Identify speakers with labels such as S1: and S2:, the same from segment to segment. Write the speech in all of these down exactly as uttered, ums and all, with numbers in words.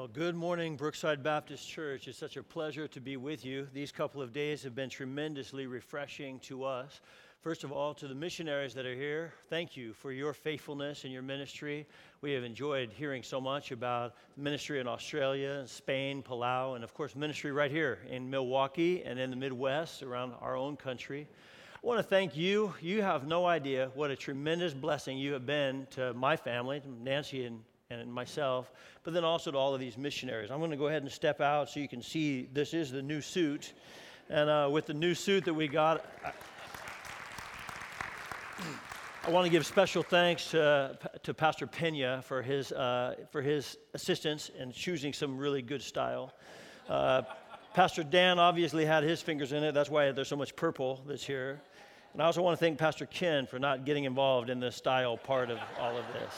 S1: Well, good morning, Brookside Baptist Church. It's such a pleasure to be with you. These couple of days have been tremendously refreshing to us. First of all, to the missionaries that are here, thank you for your faithfulness and your ministry. We have enjoyed hearing so much about ministry in Australia, Spain, Palau, and of course ministry right here in Milwaukee and in the Midwest around our own country. I want to thank you. You have no idea what a tremendous blessing you have been to my family, to Nancy and and myself, but then also to all of these missionaries. I'm going to go ahead and step out so you can see this is the new suit. And uh, with the new suit that we got, I, I want to give special thanks to, to Pastor Pena for his, uh, for his assistance in choosing some really good style. Uh, Pastor Dan obviously had his fingers in it. That's why there's so much purple that's here. And I also want to thank Pastor Ken for not getting involved in the style part of all of this.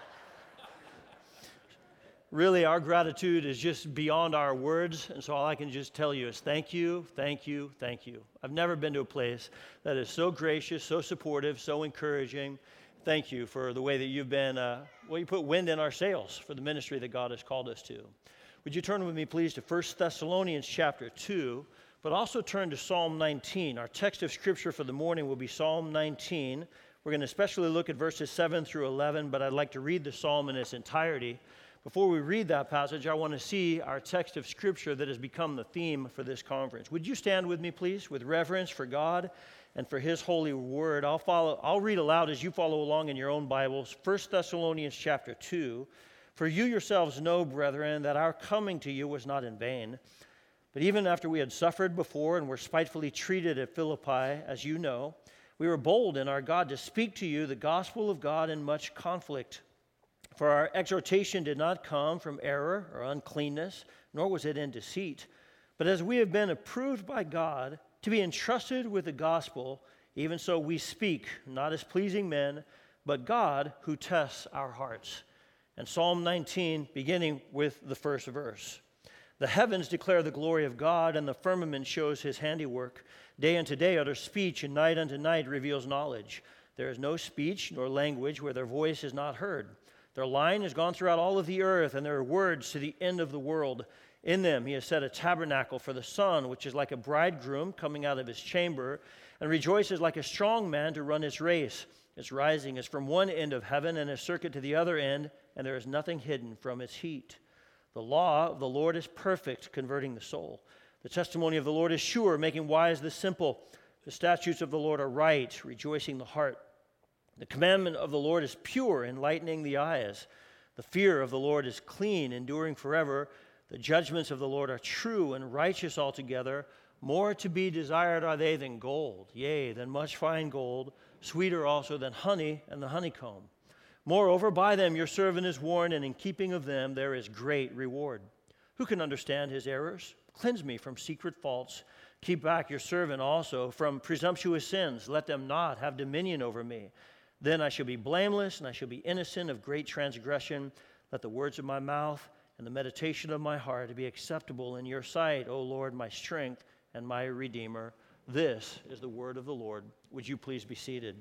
S1: Really, our gratitude is just beyond our words, and so all I can just tell you is thank you, thank you, thank you. I've never been to a place that is so gracious, so supportive, so encouraging. Thank you for the way that you've been, uh, well, you put wind in our sails for the ministry that God has called us to. Would you turn with me, please, to First Thessalonians chapter two, but also turn to Psalm nineteen. Our text of Scripture for the morning will be Psalm nineteen. We're going to especially look at verses seven through eleven, but I'd like to read the psalm in its entirety. Before we read that passage, I want to see our text of Scripture that has become the theme for this conference. Would you stand with me, please, with reverence for God and for His holy word? I'll follow. I'll read aloud as you follow along in your own Bibles. First Thessalonians chapter two. For you yourselves know, brethren, that our coming to you was not in vain. But even after we had suffered before and were spitefully treated at Philippi, as you know, we were bold in our God to speak to you the gospel of God in much conflict. For our exhortation did not come from error or uncleanness, nor was it in deceit. But as we have been approved by God to be entrusted with the gospel, even so we speak, not as pleasing men, but God who tests our hearts. And Psalm nineteen, beginning with the first verse. The heavens declare the glory of God, and the firmament shows His handiwork. Day unto day utters speech, and night unto night reveals knowledge. There is no speech nor language where their voice is not heard. Their line has gone throughout all of the earth, and their words to the end of the world. In them He has set a tabernacle for the sun, which is like a bridegroom coming out of his chamber, and rejoices like a strong man to run his race. Its rising is from one end of heaven, and its circuit to the other end, and there is nothing hidden from its heat. The law of the Lord is perfect, converting the soul. The testimony of the Lord is sure, making wise the simple. The statutes of the Lord are right, rejoicing the heart. The commandment of the Lord is pure, enlightening the eyes. The fear of the Lord is clean, enduring forever. The judgments of the Lord are true and righteous altogether. More to be desired are they than gold, yea, than much fine gold, sweeter also than honey and the honeycomb. Moreover, by them your servant is warned, and in keeping of them there is great reward. Who can understand his errors? Cleanse me from secret faults. Keep back your servant also from presumptuous sins. Let them not have dominion over me. Then I shall be blameless, and I shall be innocent of great transgression. Let the words of my mouth and the meditation of my heart be acceptable in your sight, O Lord, my strength and my Redeemer. This is the word of the Lord. Would you please be seated?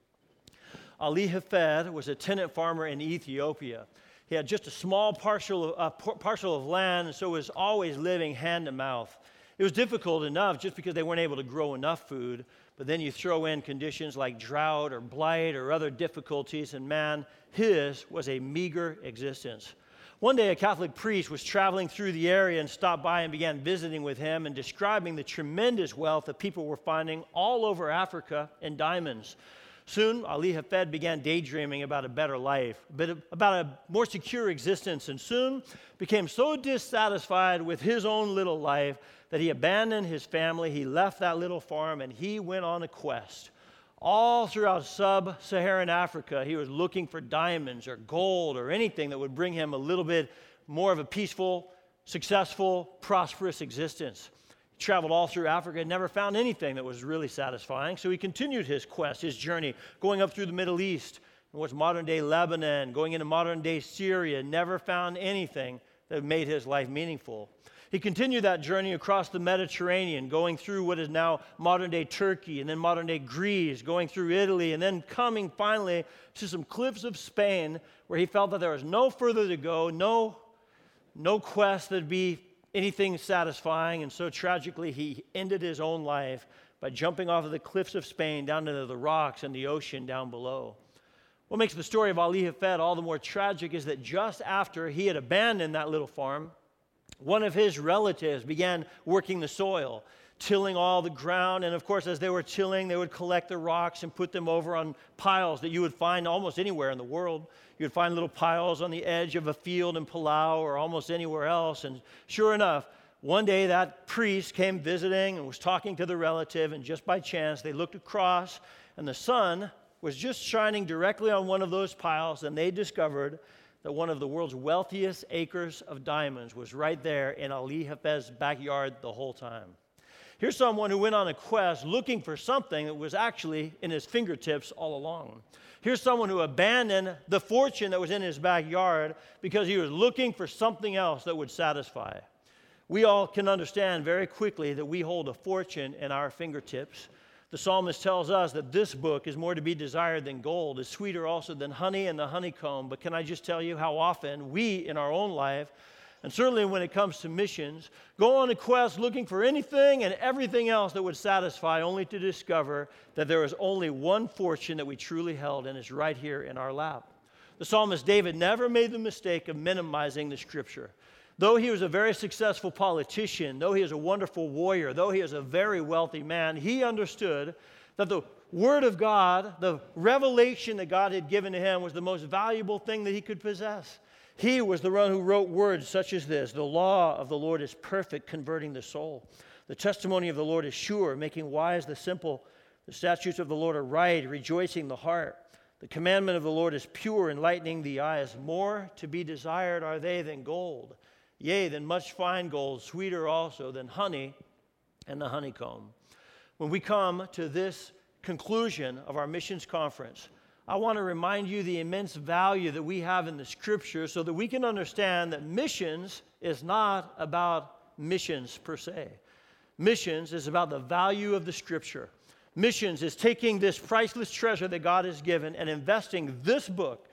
S1: Ali Hafed was a tenant farmer in Ethiopia. He had just a small parcel of, uh, parcel of land, and so was always living hand to mouth. It was difficult enough just because they weren't able to grow enough food, but then you throw in conditions like drought or blight or other difficulties, and man, his was a meager existence. One day, a Catholic priest was traveling through the area and stopped by and began visiting with him and describing the tremendous wealth that people were finding all over Africa in diamonds. Soon, Ali Hafed began daydreaming about a better life, but about a more secure existence, and soon became so dissatisfied with his own little life that he abandoned his family, he left that little farm, and he went on a quest. All throughout sub-Saharan Africa, he was looking for diamonds or gold or anything that would bring him a little bit more of a peaceful, successful, prosperous existence. He traveled all through Africa and never found anything that was really satisfying, so he continued his quest, his journey, going up through the Middle East, and what's modern-day Lebanon, going into modern-day Syria, never found anything that made his life meaningful. He continued that journey across the Mediterranean, going through what is now modern-day Turkey, and then modern-day Greece, going through Italy, and then coming finally to some cliffs of Spain, where he felt that there was no further to go, no no quest that'd be anything satisfying, and so tragically he ended his own life by jumping off of the cliffs of Spain down into the rocks and the ocean down below. What makes the story of Ali Hafed all the more tragic is that just after he had abandoned that little farm, one of his relatives began working the soil, tilling all the ground, and of course, as they were tilling, they would collect the rocks and put them over on piles that you would find almost anywhere in the world. You would find little piles on the edge of a field in Palau or almost anywhere else, and sure enough, one day that priest came visiting and was talking to the relative, and just by chance, they looked across, and the sun was just shining directly on one of those piles, and they discovered that one of the world's wealthiest acres of diamonds was right there in Ali Hafed's backyard the whole time. Here's someone who went on a quest looking for something that was actually in his fingertips all along. Here's someone who abandoned the fortune that was in his backyard because he was looking for something else that would satisfy. We all can understand very quickly that we hold a fortune in our fingertips. The psalmist tells us that this book is more to be desired than gold, is sweeter also than honey and the honeycomb. But can I just tell you how often we in our own life, and certainly when it comes to missions, go on a quest looking for anything and everything else that would satisfy, only to discover that there is only one fortune that we truly held, and it's right here in our lap. The psalmist David never made the mistake of minimizing the Scripture. Though he was a very successful politician, though he is a wonderful warrior, though he is a very wealthy man, he understood that the Word of God, the revelation that God had given to him, was the most valuable thing that he could possess. He was the one who wrote words such as this: "The law of the Lord is perfect, converting the soul. The testimony of the Lord is sure, making wise the simple. The statutes of the Lord are right, rejoicing the heart. The commandment of the Lord is pure, enlightening the eyes. More to be desired are they than gold, yea, than much fine gold, sweeter also than honey and the honeycomb." When we come to this conclusion of our missions conference, I want to remind you the immense value that we have in the Scripture so that we can understand that missions is not about missions per se. Missions is about the value of the Scripture. Missions is taking this priceless treasure that God has given and investing this book,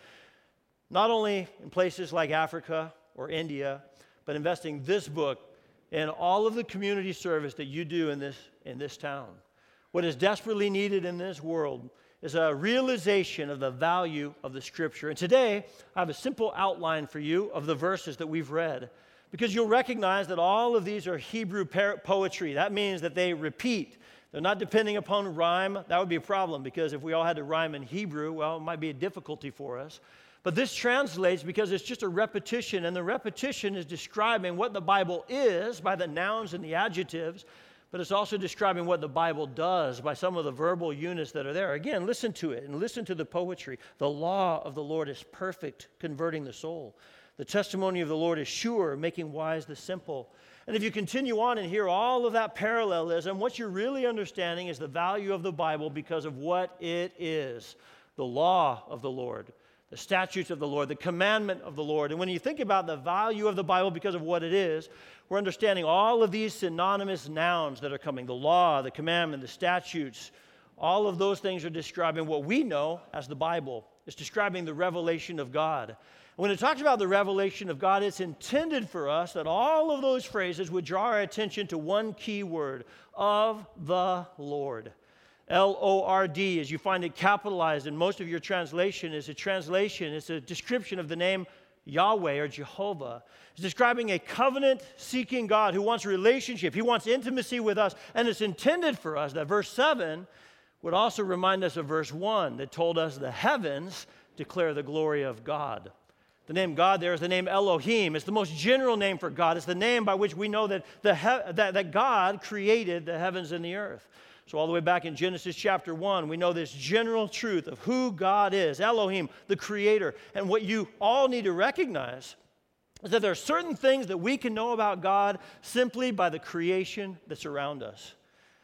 S1: not only in places like Africa or India, but investing this book in all of the community service that you do in this, in this town. What is desperately needed in this world is a realization of the value of the Scripture. And today, I have a simple outline for you of the verses that we've read, because you'll recognize that all of these are Hebrew poetry. That means that they repeat. They're not depending upon rhyme. That would be a problem, because if we all had to rhyme in Hebrew, well, it might be a difficulty for us. But this translates because it's just a repetition, and the repetition is describing what the Bible is by the nouns and the adjectives, but it's also describing what the Bible does by some of the verbal units that are there. Again, listen to it and listen to the poetry. The law of the Lord is perfect, converting the soul. The testimony of the Lord is sure, making wise the simple. And if you continue on and hear all of that parallelism, what you're really understanding is the value of the Bible because of what it is. The law of the Lord, the statutes of the Lord, the commandment of the Lord. And when you think about the value of the Bible because of what it is, we're understanding all of these synonymous nouns that are coming. The law, the commandment, the statutes, all of those things are describing what we know as the Bible. It's describing the revelation of God. When it talks about the revelation of God, it's intended for us that all of those phrases would draw our attention to one key word: of the Lord. L O R D, as you find it capitalized in most of your translation, is a translation, it's a description of the name Yahweh or Jehovah. It's describing a covenant-seeking God who wants relationship. He wants intimacy with us, and it's intended for us that verse seven would also remind us of verse one that told us the heavens declare the glory of God. The name God there is the name Elohim. It's the most general name for God. It's the name by which we know that, the he- that, that God created the heavens and the earth. So all the way back in Genesis chapter one, we know this general truth of who God is, Elohim, the Creator. And what you all need to recognize is that there are certain things that we can know about God simply by the creation that's around us.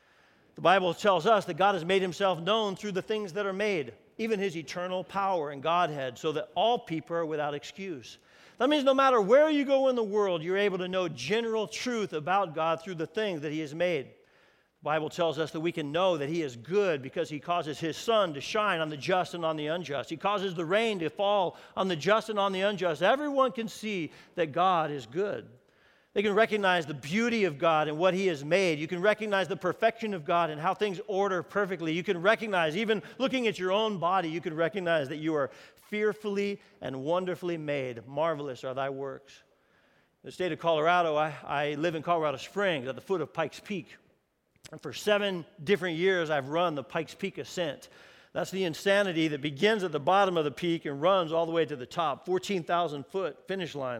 S1: The Bible tells us that God has made Himself known through the things that are made, even His eternal power and Godhead, so that all people are without excuse. That means no matter where you go in the world, you're able to know general truth about God through the things that He has made. The Bible tells us that we can know that he is good because he causes his sun to shine on the just and on the unjust. He causes the rain to fall on the just and on the unjust. Everyone can see that God is good. They can recognize the beauty of God and what he has made. You can recognize the perfection of God and how things order perfectly. You can recognize, even looking at your own body, you can recognize that you are fearfully and wonderfully made. Marvelous are thy works. In the state of Colorado, I, I live in Colorado Springs at the foot of Pikes Peak. And for seven different years, I've run the Pikes Peak Ascent. That's the insanity that begins at the bottom of the peak and runs all the way to the top, fourteen thousand foot finish line.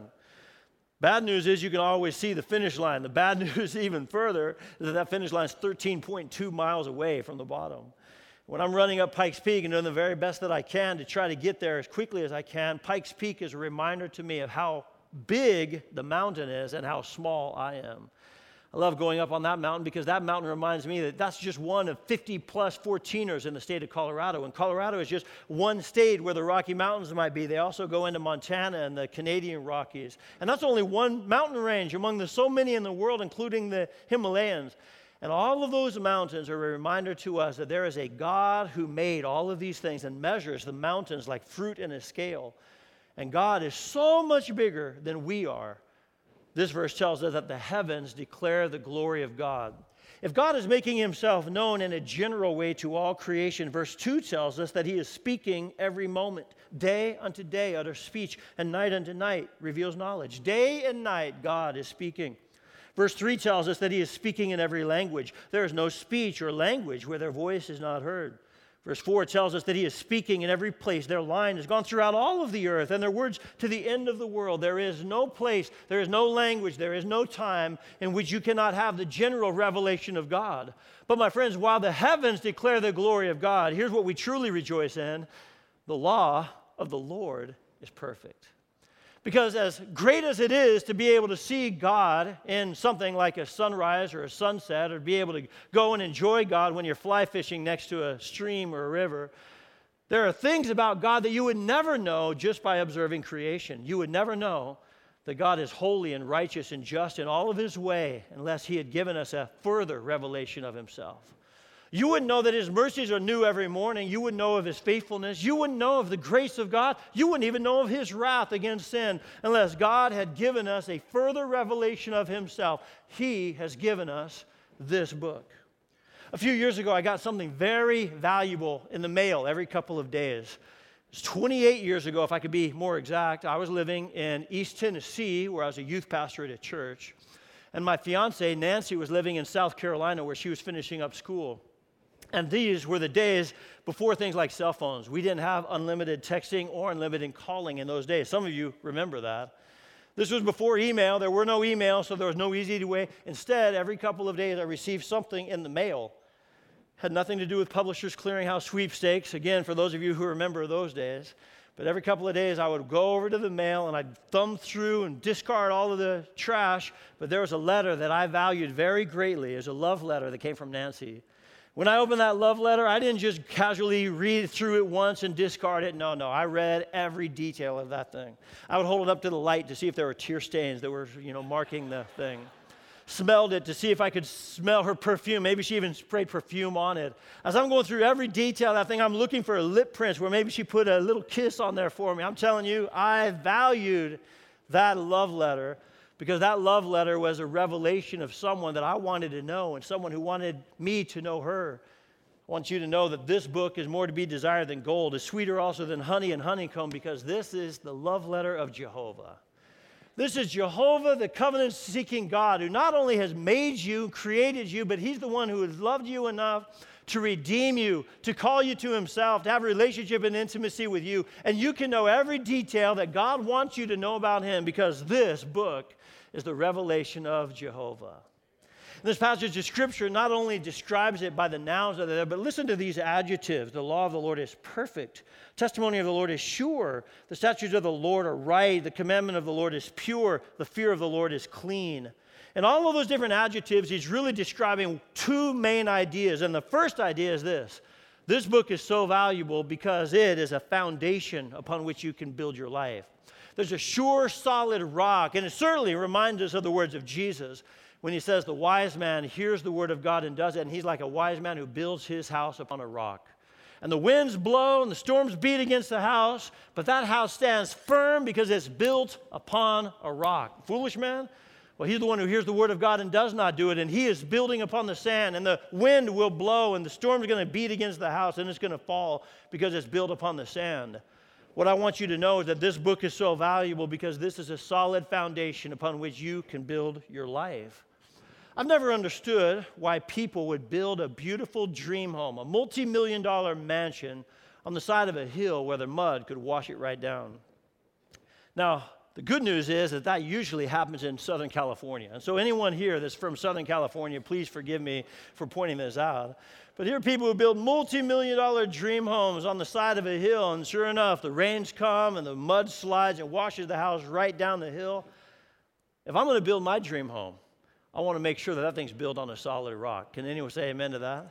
S1: Bad news is you can always see the finish line. The bad news even further is that that finish line is thirteen point two miles away from the bottom. When I'm running up Pikes Peak and doing the very best that I can to try to get there as quickly as I can, Pikes Peak is a reminder to me of how big the mountain is and how small I am. I love going up on that mountain because that mountain reminds me that that's just one of fifty plus fourteeners in the state of Colorado. And Colorado is just one state where the Rocky Mountains might be. They also go into Montana and the Canadian Rockies. And that's only one mountain range among the so many in the world, including the Himalayas. And all of those mountains are a reminder to us that there is a God who made all of these things and measures the mountains like fruit in a scale. And God is so much bigger than we are. This verse tells us that the heavens declare the glory of God. If God is making himself known in a general way to all creation, verse two tells us that he is speaking every moment. Day unto day utters speech, and night unto night reveals knowledge. Day and night God is speaking. Verse three tells us that he is speaking in every language. There is no speech or language where their voice is not heard. Verse four tells us that he is speaking in every place. Their line has gone throughout all of the earth, and their words to the end of the world. There is no place, there is no language, there is no time in which you cannot have the general revelation of God. But my friends, while the heavens declare the glory of God, here's what we truly rejoice in. The law of the Lord is perfect. Because as great as it is to be able to see God in something like a sunrise or a sunset, or be able to go and enjoy God when you're fly fishing next to a stream or a river, there are things about God that you would never know just by observing creation. You would never know that God is holy and righteous and just in all of his way unless he had given us a further revelation of himself. You wouldn't know that his mercies are new every morning. You wouldn't know of his faithfulness. You wouldn't know of the grace of God. You wouldn't even know of his wrath against sin unless God had given us a further revelation of himself. He has given us this book. A few years ago, I got something very valuable in the mail every couple of days. It's twenty-eight years ago, if I could be more exact. I was living in East Tennessee, where I was a youth pastor at a church. And my fiancée, Nancy, was living in South Carolina, where she was finishing up school. And these were the days before things like cell phones. We didn't have unlimited texting or unlimited calling in those days. Some of you remember that. This was before email. There were no emails, so there was no easy way. Instead, every couple of days, I received something in the mail. Had nothing to do with Publishers Clearinghouse sweepstakes. Again, for those of you who remember those days. But every couple of days, I would go over to the mail, and I'd thumb through and discard all of the trash. But there was a letter that I valued very greatly. It was a love letter that came from Nancy. When I opened that love letter, I didn't just casually read through it once and discard it. No, no, I read every detail of that thing. I would hold it up to the light to see if there were tear stains that were, you know, marking the thing. Smelled it to see if I could smell her perfume. Maybe she even sprayed perfume on it. As I'm going through every detail of that thing, I'm looking for a lip print where maybe she put a little kiss on there for me. I'm telling you, I valued that love letter, because that love letter was a revelation of someone that I wanted to know and someone who wanted me to know her. I want you to know that this book is more to be desired than gold, is sweeter also than honey and honeycomb, because this is the love letter of Jehovah. This is Jehovah, the covenant-seeking God, who not only has made you, created you, but he's the one who has loved you enough to redeem you, to call you to himself, to have a relationship and intimacy with you. And you can know every detail that God wants you to know about him, because this book is the revelation of Jehovah. This passage of Scripture not only describes it by the nouns that are there, but listen to these adjectives. The law of the Lord is perfect. Testimony of the Lord is sure. The statutes of the Lord are right. The commandment of the Lord is pure. The fear of the Lord is clean. And all of those different adjectives, he's really describing two main ideas. And the first idea is this. This book is so valuable because it is a foundation upon which you can build your life. There's a sure, solid rock, and it certainly reminds us of the words of Jesus when he says the wise man hears the word of God and does it, and he's like a wise man who builds his house upon a rock. And the winds blow and the storms beat against the house, but that house stands firm because it's built upon a rock. Foolish man? Well, he's the one who hears the word of God and does not do it, and he is building upon the sand, and the wind will blow, and the storm is going to beat against the house, and it's going to fall because it's built upon the sand. What I want you to know is that this book is so valuable because this is a solid foundation upon which you can build your life. I've never understood why people would build a beautiful dream home, a multi-million dollar mansion on the side of a hill where the mud could wash it right down. Now, the good news is that that usually happens in Southern California. And so anyone here that's from Southern California, please forgive me for pointing this out. But here are people who build multi-million dollar dream homes on the side of a hill, and sure enough, the rains come and the mud slides and washes the house right down the hill. If I'm going to build my dream home, I want to make sure that that thing's built on a solid rock. Can anyone say amen to that?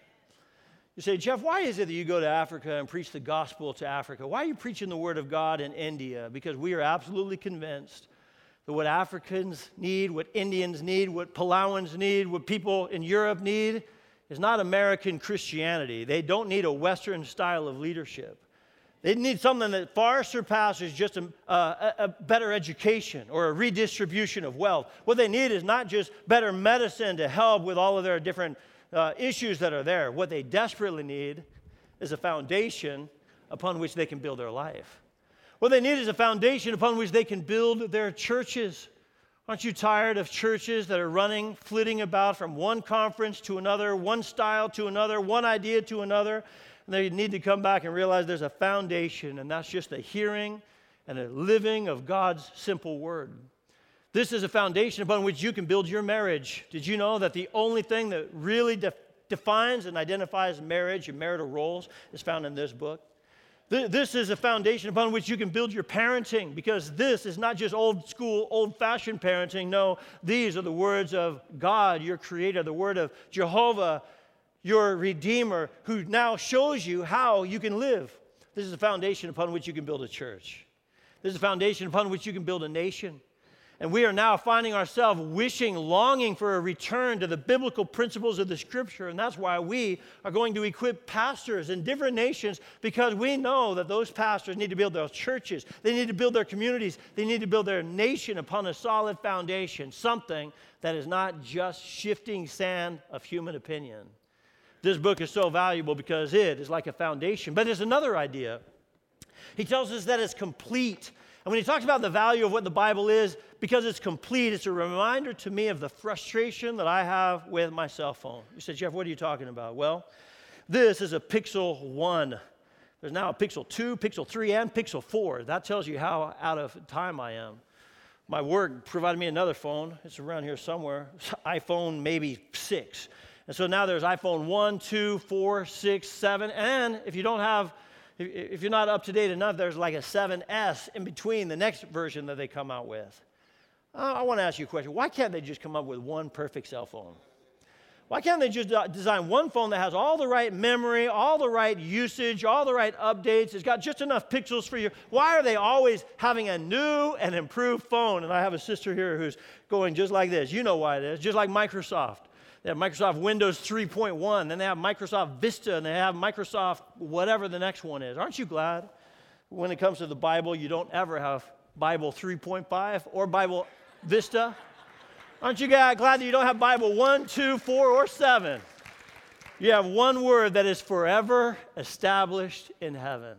S1: You say, Jeff, why is it that you go to Africa and preach the gospel to Africa? Why are you preaching the word of God in India? Because we are absolutely convinced that what Africans need, what Indians need, what Palauans need, what people in Europe need is not American Christianity. They don't need a Western style of leadership. They need something that far surpasses just a, a, a better education or a redistribution of wealth. What they need is not just better medicine to help with all of their different uh, issues that are there. What they desperately need is a foundation upon which they can build their life. What they need is a foundation upon which they can build their churches. Aren't you tired of churches that are running, flitting about from one conference to another, one style to another, one idea to another? They need to come back and realize there's a foundation, and that's just a hearing and a living of God's simple word. This is a foundation upon which you can build your marriage. Did you know that the only thing that really de- defines and identifies marriage and marital roles is found in this book? Th- this is a foundation upon which you can build your parenting, because this is not just old school, old-fashioned parenting. No, these are the words of God, your creator, the word of Jehovah, your Redeemer, who now shows you how you can live. This is a foundation upon which you can build a church. This is a foundation upon which you can build a nation. And we are now finding ourselves wishing, longing for a return to the biblical principles of the Scripture. And that's why we are going to equip pastors in different nations, because we know that those pastors need to build their churches. They need to build their communities. They need to build their nation upon a solid foundation, something that is not just shifting sand of human opinion. This book is so valuable because it is like a foundation. But there's another idea. He tells us that it's complete. And when he talks about the value of what the Bible is, because it's complete, it's a reminder to me of the frustration that I have with my cell phone. You say, Jeff, what are you talking about? Well, this is a Pixel one. There's now a Pixel two, Pixel three, and Pixel four. That tells you how out of time I am. My work provided me another phone. It's around here somewhere. It's iPhone maybe six. And so now there's iPhone one, two, four, six, seven, and if you don't have, if you're not up to date enough, there's like a seven S in between the next version that they come out with. Uh, I want to ask you a question. Why can't they just come up with one perfect cell phone? Why can't they just design one phone that has all the right memory, all the right usage, all the right updates? It's got just enough pixels for you. Why are they always having a new and improved phone? And I have a sister here who's going just like this. You know why it is. Just like Microsoft. They have Microsoft Windows three point one, then they have Microsoft Vista, and they have Microsoft whatever the next one is. Aren't you glad when it comes to the Bible, you don't ever have Bible three point five or Bible Vista? Aren't you glad that you don't have Bible one, two, four, or seven? You have one word that is forever established in heaven.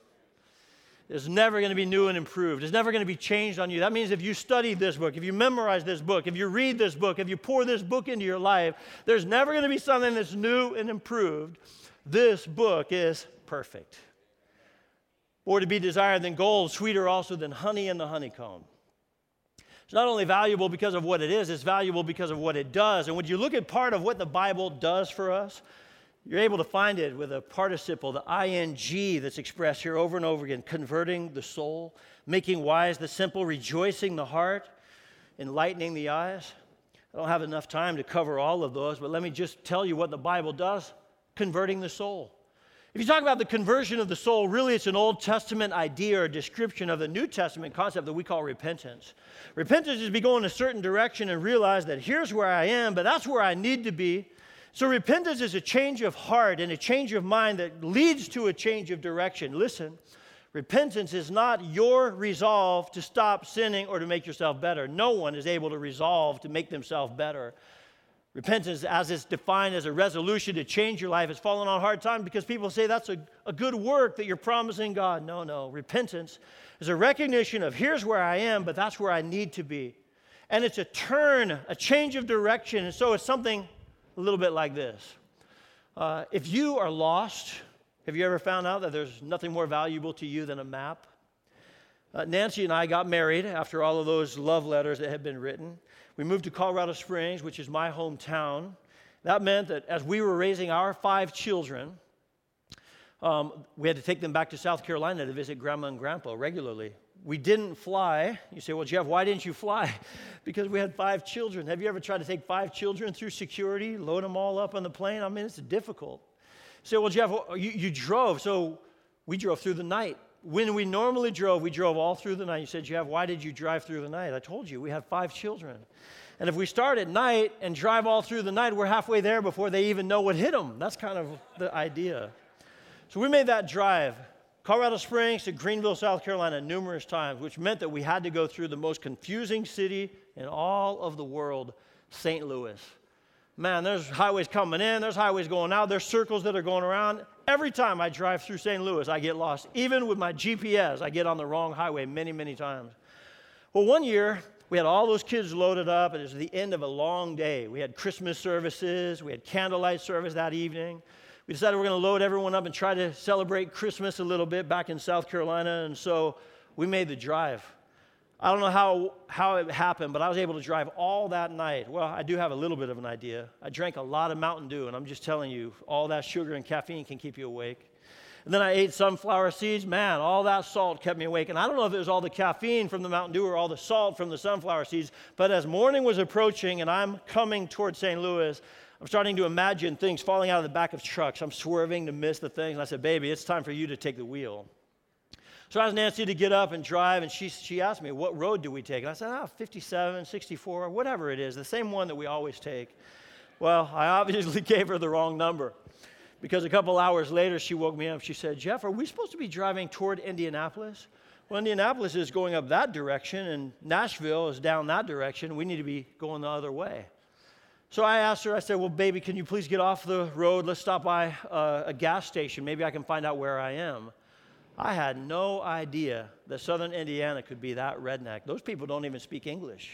S1: It's never going to be new and improved. It's never going to be changed on you. That means if you study this book, if you memorize this book, if you read this book, if you pour this book into your life, there's never going to be something that's new and improved. This book is perfect. More to be desired than gold, sweeter also than honey in the honeycomb. It's not only valuable because of what it is, it's valuable because of what it does. And when you look at part of what the Bible does for us, you're able to find it with a participle, the ing that's expressed here over and over again, converting the soul, making wise the simple, rejoicing the heart, enlightening the eyes. I don't have enough time to cover all of those, but let me just tell you what the Bible does, converting the soul. If you talk about the conversion of the soul, really it's an Old Testament idea or description of the New Testament concept that we call repentance. Repentance is to be going a certain direction and realize that here's where I am, but that's where I need to be. So repentance is a change of heart and a change of mind that leads to a change of direction. Listen, repentance is not your resolve to stop sinning or to make yourself better. No one is able to resolve to make themselves better. Repentance, as it's defined as a resolution to change your life, has fallen on hard times because people say that's a, a good work that you're promising God. No, no. Repentance is a recognition of here's where I am, but that's where I need to be. And it's a turn, a change of direction. And so it's something a little bit like this. Uh, if you are lost, have you ever found out that there's nothing more valuable to you than a map? Uh, Nancy and I got married after all of those love letters that had been written. We moved to Colorado Springs, which is my hometown. That meant that as we were raising our five children, um, we had to take them back to South Carolina to visit Grandma and Grandpa regularly. We didn't fly. You say, well, Jeff, why didn't you fly? Because we had five children. Have you ever tried to take five children through security, load them all up on the plane? I mean, it's difficult. You say, well, Jeff, you, you drove. So we drove through the night. When we normally drove, we drove all through the night. You said, Jeff, why did you drive through the night? I told you, we had five children. And if we start at night and drive all through the night, we're halfway there before they even know what hit them. That's kind of the idea. So we made that drive, Colorado Springs to Greenville, South Carolina, numerous times, which meant that we had to go through the most confusing city in all of the world, Saint Louis. Man, there's highways coming in, there's highways going out, there's circles that are going around. Every time I drive through Saint Louis, I get lost. Even with my G P S, I get on the wrong highway many, many times. Well, one year, we had all those kids loaded up, and it was the end of a long day. We had Christmas services, we had candlelight service that evening. We decided we're going to load everyone up and try to celebrate Christmas a little bit back in South Carolina, and so we made the drive. I don't know how, how it happened, but I was able to drive all that night. Well, I do have a little bit of an idea. I drank a lot of Mountain Dew, and I'm just telling you, all that sugar and caffeine can keep you awake. And then I ate sunflower seeds. Man, all that salt kept me awake. And I don't know if it was all the caffeine from the Mountain Dew or all the salt from the sunflower seeds, but as morning was approaching and I'm coming towards Saint Louis, I'm starting to imagine things falling out of the back of trucks. I'm swerving to miss the things. And I said, baby, it's time for you to take the wheel. So I asked Nancy to get up and drive, and she, she asked me, what road do we take? And I said, ah, fifty-seven, sixty-four, whatever it is, the same one that we always take. Well, I obviously gave her the wrong number because a couple hours later, she woke me up. She said, Jeff, are we supposed to be driving toward Indianapolis? Well, Indianapolis is going up that direction, and Nashville is down that direction. We need to be going the other way. So I asked her, I said, well, baby, can you please get off the road? Let's stop by uh, a gas station. Maybe I can find out where I am. I had no idea that southern Indiana could be that redneck. Those people don't even speak English.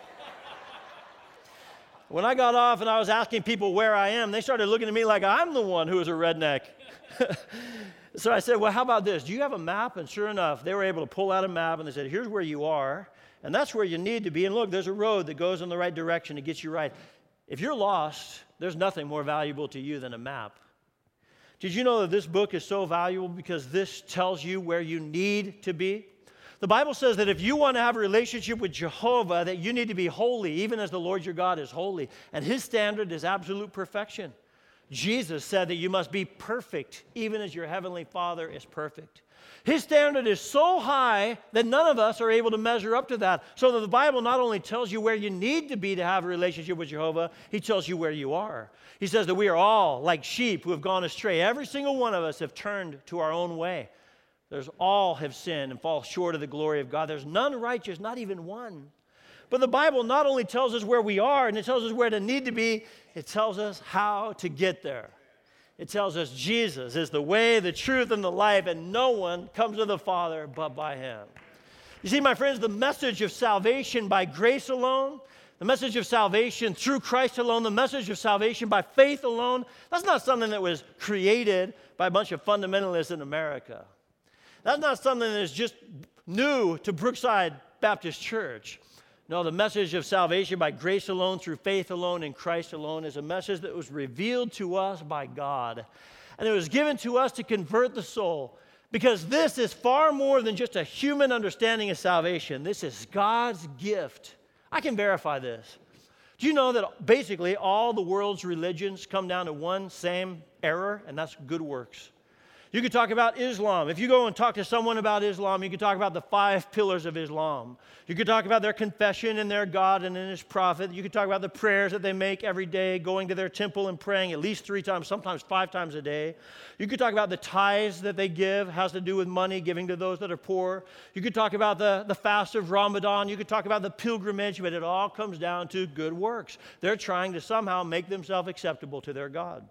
S1: When I got off and I was asking people where I am, they started looking at me like I'm the one who is a redneck. So I said, well, how about this? Do you have a map? And sure enough, they were able to pull out a map, and they said, here's where you are, and that's where you need to be. And look, there's a road that goes in the right direction to get you right. If you're lost, there's nothing more valuable to you than a map. Did you know that this book is so valuable because this tells you where you need to be? The Bible says that if you want to have a relationship with Jehovah, that you need to be holy, even as the Lord your God is holy. And his standard is absolute perfection. Jesus said that you must be perfect, even as your heavenly Father is perfect. His standard is so high that none of us are able to measure up to that. So that the Bible not only tells you where you need to be to have a relationship with Jehovah, he tells you where you are. He says that we are all like sheep who have gone astray. Every single one of us have turned to our own way. There's all have sinned and fall short of the glory of God. There's none righteous, not even one. But the Bible not only tells us where we are and it tells us where to need to be, it tells us how to get there. It tells us Jesus is the way, the truth, and the life, and no one comes to the Father but by him. You see, my friends, the message of salvation by grace alone, the message of salvation through Christ alone, the message of salvation by faith alone, that's not something that was created by a bunch of fundamentalists in America. That's not something that is just new to Brookside Baptist Church. No, the message of salvation by grace alone, through faith alone, in Christ alone is a message that was revealed to us by God. And it was given to us to convert the soul. Because this is far more than just a human understanding of salvation. This is God's gift. I can verify this. Do you know that basically all the world's religions come down to one same error, and that's good works? You could talk about Islam. If you go and talk to someone about Islam, you could talk about the five pillars of Islam. You could talk about their confession in their God and in His prophet. You could talk about the prayers that they make every day, going to their temple and praying at least three times, sometimes five times a day. You could talk about the tithes that they give, has to do with money, giving to those that are poor. You could talk about the, the fast of Ramadan. You could talk about the pilgrimage, but it all comes down to good works. They're trying to somehow make themselves acceptable to their God.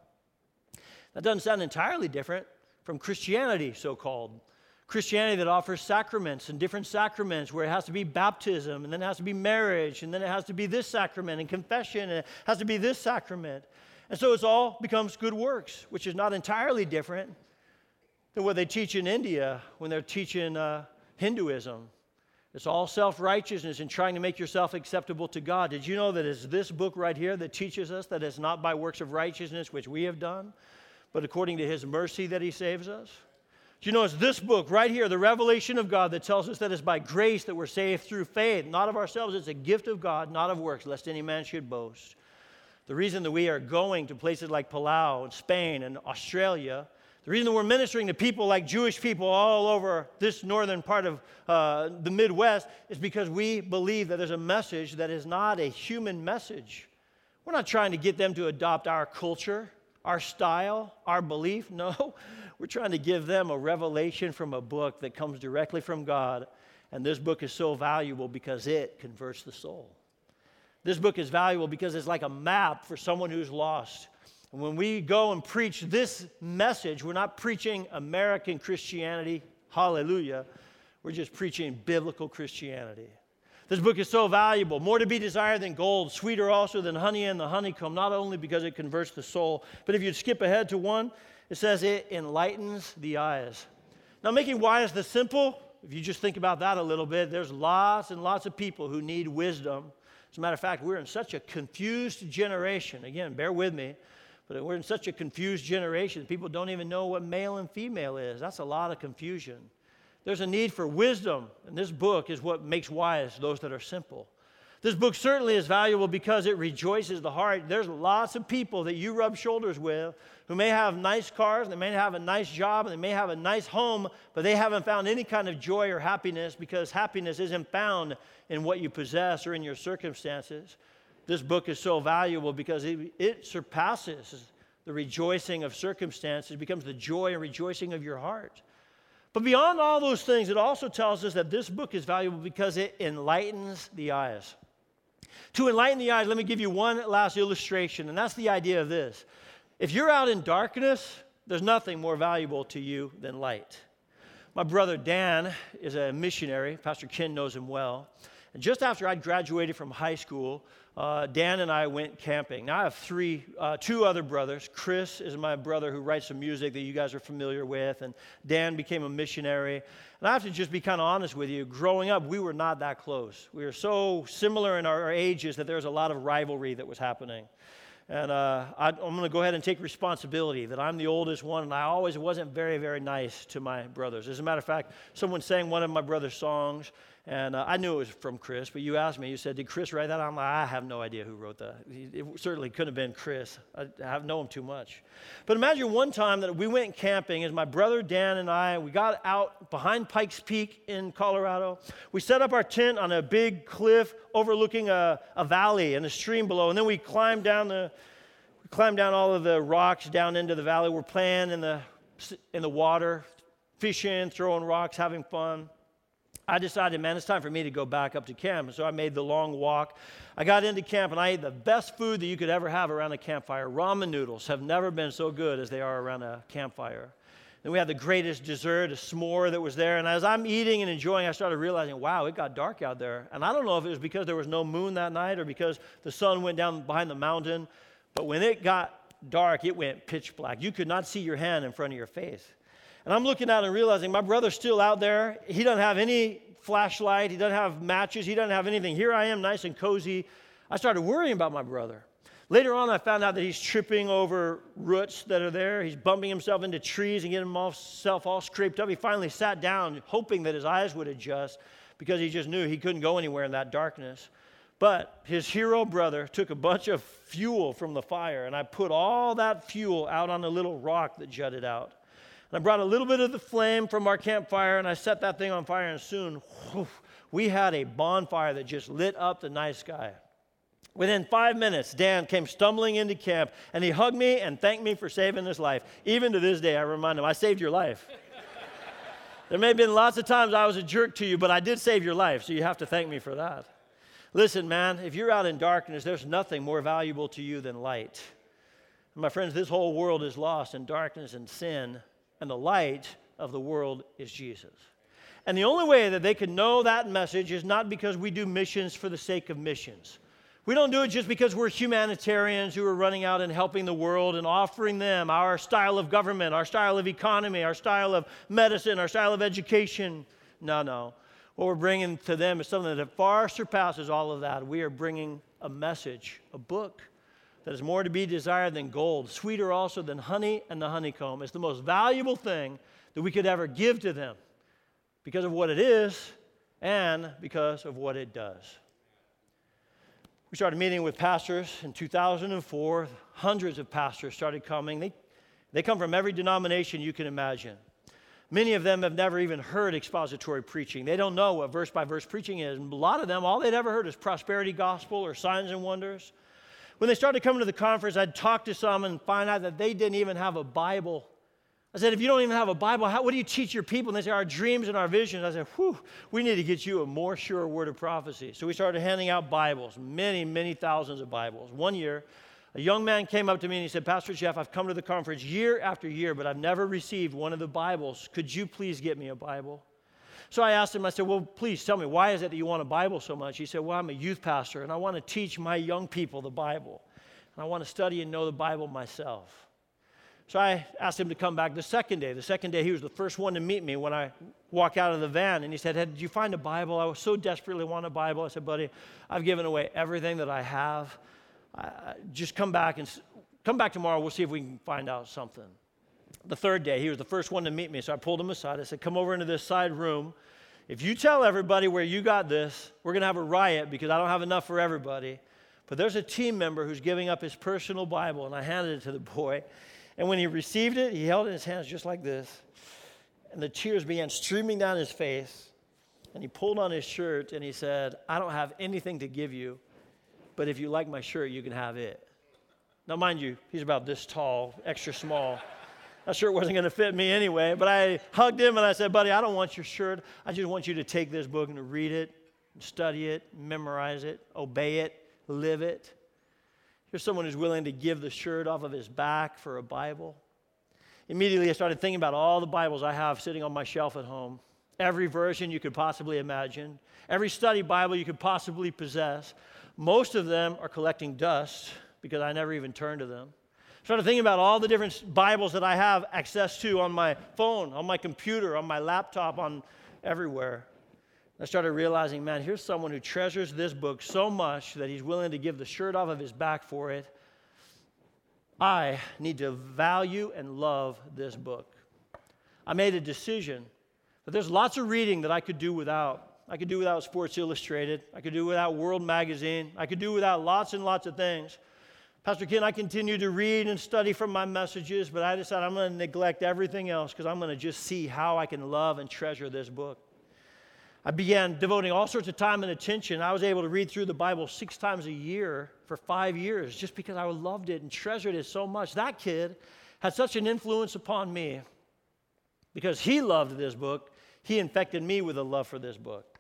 S1: That doesn't sound entirely different from Christianity, so-called. Christianity that offers sacraments and different sacraments where it has to be baptism, and then it has to be marriage, and then it has to be this sacrament, and confession, and it has to be this sacrament. And so it all becomes good works, which is not entirely different than what they teach in India when they're teaching uh, Hinduism. It's all self-righteousness and trying to make yourself acceptable to God. Did you know that it's this book right here that teaches us that it's not by works of righteousness which we have done, but according to His mercy that He saves us? Do you know it's this book right here, the revelation of God, that tells us that it's by grace that we're saved through faith, not of ourselves. It's a gift of God, not of works, lest any man should boast. The reason that we are going to places like Palau and Spain and Australia, the reason that we're ministering to people like Jewish people all over this northern part of uh, the Midwest is because we believe that there's a message that is not a human message. We're not trying to get them to adopt our culture, our style, our belief. No, we're trying to give them a revelation from a book that comes directly from God. And this book is so valuable because it converts the soul. This book is valuable because it's like a map for someone who's lost. And when we go and preach this message, we're not preaching American Christianity, hallelujah. We're just preaching biblical Christianity. This book is so valuable, more to be desired than gold, sweeter also than honey and the honeycomb, not only because it converts the soul, but if you skip ahead to one, it says it enlightens the eyes. Now, making wise the simple, if you just think about that a little bit, there's lots and lots of people who need wisdom. As a matter of fact, we're in such a confused generation. Again, bear with me, but we're in such a confused generation. People don't even know what male and female is. That's a lot of confusion. There's a need for wisdom, and this book is what makes wise those that are simple. This book certainly is valuable because it rejoices the heart. There's lots of people that you rub shoulders with who may have nice cars, they may have a nice job, and they may have a nice home, but they haven't found any kind of joy or happiness because happiness isn't found in what you possess or in your circumstances. This book is so valuable because it, it surpasses the rejoicing of circumstances, it becomes the joy and rejoicing of your heart. But beyond all those things, it also tells us that this book is valuable because it enlightens the eyes. To enlighten the eyes, let me give you one last illustration, and that's the idea of this. If you're out in darkness, there's nothing more valuable to you than light. My brother Dan is a missionary. Pastor Ken knows him well. And just after I'd graduated from high school, uh, Dan and I went camping. Now I have three, uh, two other brothers. Chris is my brother who writes some music that you guys are familiar with, and Dan became a missionary. And I have to just be kind of honest with you. Growing up, we were not that close. We were so similar in our, our ages that there was a lot of rivalry that was happening. And uh, I, I'm going to go ahead and take responsibility that I'm the oldest one, and I always wasn't very, very nice to my brothers. As a matter of fact, someone sang one of my brother's songs, and uh, I knew it was from Chris, but you asked me, you said, did Chris write that? I'm like, I have no idea who wrote that. It certainly couldn't have been Chris. I, I have known him too much. But imagine one time that we went camping, as my brother Dan and I, we got out behind Pikes Peak in Colorado. We set up our tent on a big cliff overlooking a, a valley and a stream below, and then we climbed down the we climbed down all of the rocks down into the valley. We're playing in the in the water, fishing, throwing rocks, having fun. I decided, man, it's time for me to go back up to camp. And so I made the long walk. I got into camp, and I ate the best food that you could ever have around a campfire. Ramen noodles have never been so good as they are around a campfire. Then we had the greatest dessert, a s'more that was there. And as I'm eating and enjoying, I started realizing, wow, it got dark out there. And I don't know if it was because there was no moon that night or because the sun went down behind the mountain. But when it got dark, it went pitch black. You could not see your hand in front of your face. And I'm looking out and realizing my brother's still out there. He doesn't have any flashlight. He doesn't have matches. He doesn't have anything. Here I am, nice and cozy. I started worrying about my brother. Later on, I found out that he's tripping over roots that are there. He's bumping himself into trees and getting himself all scraped up. He finally sat down, hoping that his eyes would adjust because he just knew he couldn't go anywhere in that darkness. But his hero brother took a bunch of fuel from the fire, and I put all that fuel out on a little rock that jutted out. And I brought a little bit of the flame from our campfire, and I set that thing on fire, and soon whew, we had a bonfire that just lit up the night sky. Within five minutes, Dan came stumbling into camp, and he hugged me and thanked me for saving his life. Even to this day, I remind him, I saved your life. There may have been lots of times I was a jerk to you, but I did save your life, so you have to thank me for that. Listen, man, if you're out in darkness, there's nothing more valuable to you than light. My friends, this whole world is lost in darkness and sin, and the light of the world is Jesus. And the only way that they can know that message is not because we do missions for the sake of missions. We don't do it just because we're humanitarians who are running out and helping the world and offering them our style of government, our style of economy, our style of medicine, our style of education. No, no. What we're bringing to them is something that far surpasses all of that. We are bringing a message, a book that is more to be desired than gold, sweeter also than honey and the honeycomb. It's the most valuable thing that we could ever give to them because of what it is and because of what it does. We started meeting with pastors in two thousand four. Hundreds of pastors started coming. They, they come from every denomination you can imagine. Many of them have never even heard expository preaching. They don't know what verse-by-verse preaching is. And a lot of them, all they'd ever heard is prosperity gospel or signs and wonders. When they started coming to the conference, I'd talk to some and find out that they didn't even have a Bible. I said, if you don't even have a Bible, how, what do you teach your people? And they say, our dreams and our visions. I said, whew, we need to get you a more sure word of prophecy. So we started handing out Bibles, many, many thousands of Bibles. One year, a young man came up to me and he said, Pastor Jeff, I've come to the conference year after year, but I've never received one of the Bibles. Could you please get me a Bible? So I asked him, I said, well, please tell me, why is it that you want a Bible so much? He said, well, I'm a youth pastor, and I want to teach my young people the Bible. And I want to study and know the Bible myself. So I asked him to come back the second day. The second day, he was the first one to meet me when I walked out of the van. And he said, hey, did you find a Bible? I was so desperately want a Bible. I said, buddy, I've given away everything that I have. Uh, just come back and come back tomorrow. We'll see if we can find out something. The third day, he was the first one to meet me. So I pulled him aside. I said, come over into this side room. If you tell everybody where you got this, we're going to have a riot because I don't have enough for everybody. But there's a team member who's giving up his personal Bible. And I handed it to the boy. And when he received it, he held it in his hands just like this. And the tears began streaming down his face. And he pulled on his shirt and he said, I don't have anything to give you, but if you like my shirt, you can have it. Now, mind you, he's about this tall, extra small. That shirt wasn't going to fit me anyway, but I hugged him and I said, buddy, I don't want your shirt. I just want you to take this book and to read it, study it, memorize it, obey it, live it. Here's someone who's willing to give the shirt off of his back for a Bible. Immediately, I started thinking about all the Bibles I have sitting on my shelf at home. Every version you could possibly imagine. Every study Bible you could possibly possess. Most of them are collecting dust because I never even turned to them. I started thinking about all the different Bibles that I have access to on my phone, on my computer, on my laptop, on everywhere. I started realizing, man, here's someone who treasures this book so much that he's willing to give the shirt off of his back for it. I need to value and love this book. I made a decision that there's lots of reading that I could do without. I could do without Sports Illustrated. I could do without World Magazine. I could do without lots and lots of things. Pastor Ken, I continue to read and study from my messages, but I decided I'm going to neglect everything else because I'm going to just see how I can love and treasure this book. I began devoting all sorts of time and attention. I was able to read through the Bible six times a year for five years just because I loved it and treasured it so much. That kid had such an influence upon me because he loved this book. He infected me with a love for this book.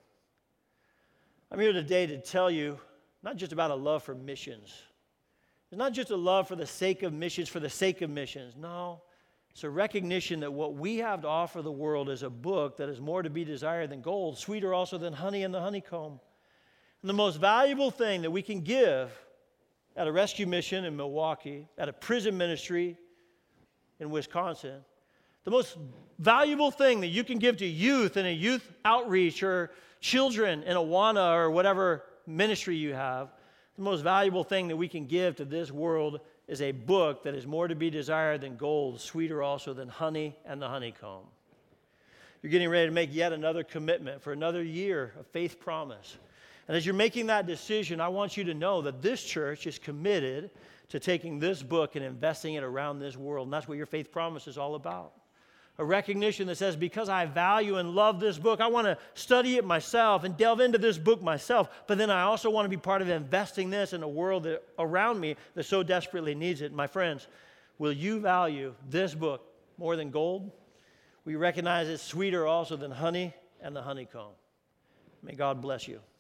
S1: I'm here today to tell you not just about a love for missions. It's not just a love for the sake of missions, for the sake of missions. No. It's a recognition that what we have to offer the world is a book that is more to be desired than gold, sweeter also than honey and the honeycomb. And the most valuable thing that we can give at a rescue mission in Milwaukee, at a prison ministry in Wisconsin, the most valuable thing that you can give to youth in a youth outreach or children in Awana or whatever ministry you have, the most valuable thing that we can give to this world is a book that is more to be desired than gold, sweeter also than honey and the honeycomb. You're getting ready to make yet another commitment for another year of faith promise. And as you're making that decision, I want you to know that this church is committed to taking this book and investing it around this world. And that's what your faith promise is all about. A recognition that says, because I value and love this book, I want to study it myself and delve into this book myself. But then I also want to be part of investing this in a world that, around me that so desperately needs it. My friends, will you value this book more than gold? We recognize it's sweeter also than honey and the honeycomb. May God bless you.